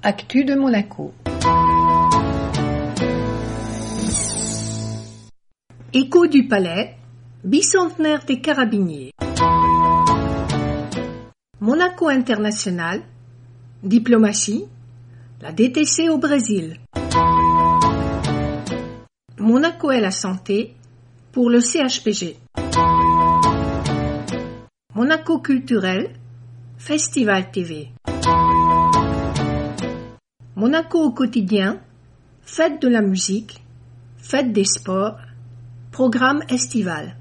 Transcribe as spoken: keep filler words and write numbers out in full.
Actu de Monaco. Écho du Palais, bicentenaire des Carabiniers. Monaco International, diplomatie, la D T C au Brésil. Monaco et la santé pour le C H P G. Monaco culturel, Festival T V. Monaco au quotidien, fête de la musique, fête des sports, programme estival.